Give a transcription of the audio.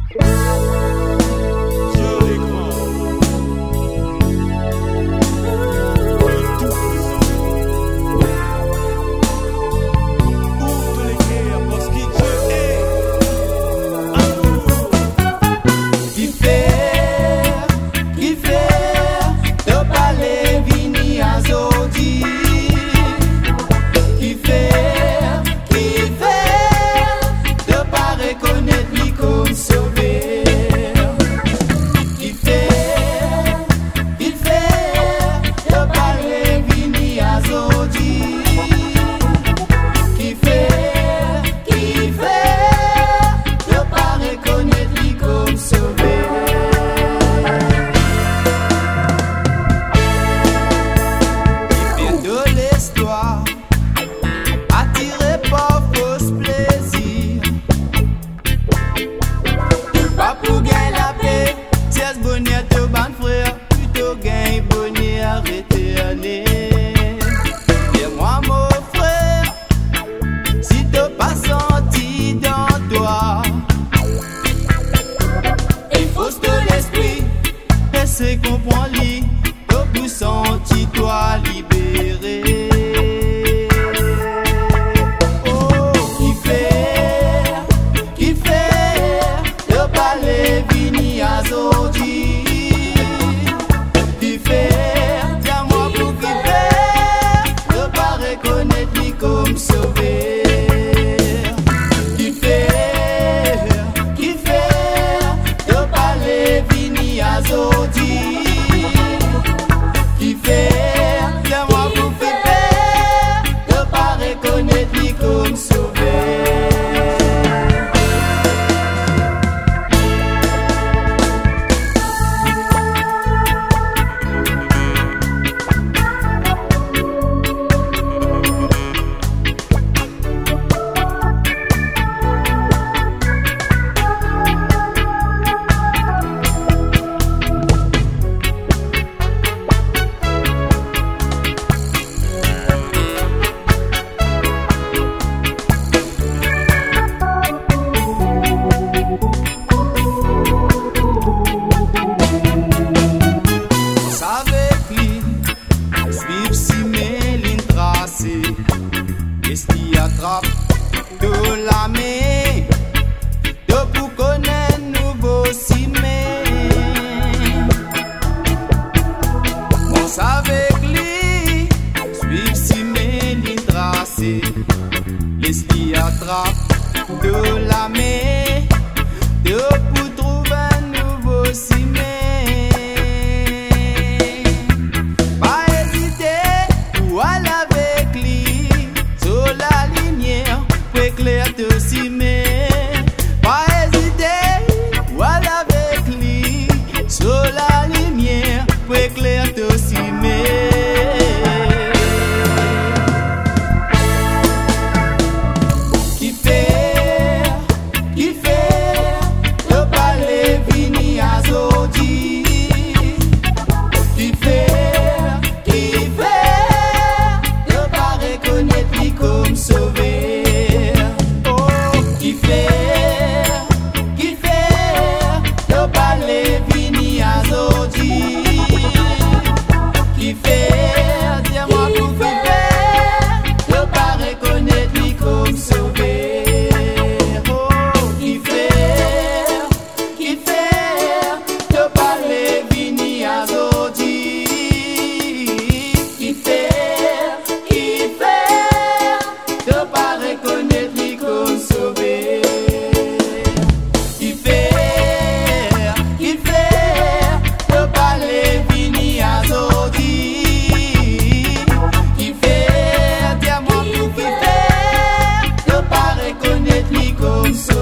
C'est comprends-li, au bout senti-toi libéré. Oh, qui fait, le palais vini à Zodi. Qui fait, tiens-moi pour qui fait, ne pas reconnaître lui comme sauvé. Qui fait, le palais vini à Zodi. Qui fait, tiens-moi pour qui fait, ne pas reconnaître lui comme sauvé. Attrape de la main, de pour connaître nouveau cimé. Pense avec lui, suivre cimé, l'île tracée. Laisse-lui attrape de la main, de pour trouver un nouveau cimé. Pas hésiter ou aller avec lui sur la lumière pour éclairer te cimer. Pas hésiter ou aller avec lui sur la lumière pour éclairer te cimer. Qui fait le palais vini à Zodi. Qui fait ne pas reconnaître lui comme sauvé. Oh, qui fait le palais vini à Zodi. Qui fait, tiens-moi pour qui fait, ne pas reconnaître lui comme sauvé. Oh, qui fait le palais vini à Zodi. Qui fait de pas reconnaître lui comme sauvé. Qui fait de palais vini à Zodi. Qui fait, tiens-moi pour qui fait de pas reconnaître lui comme sauvé.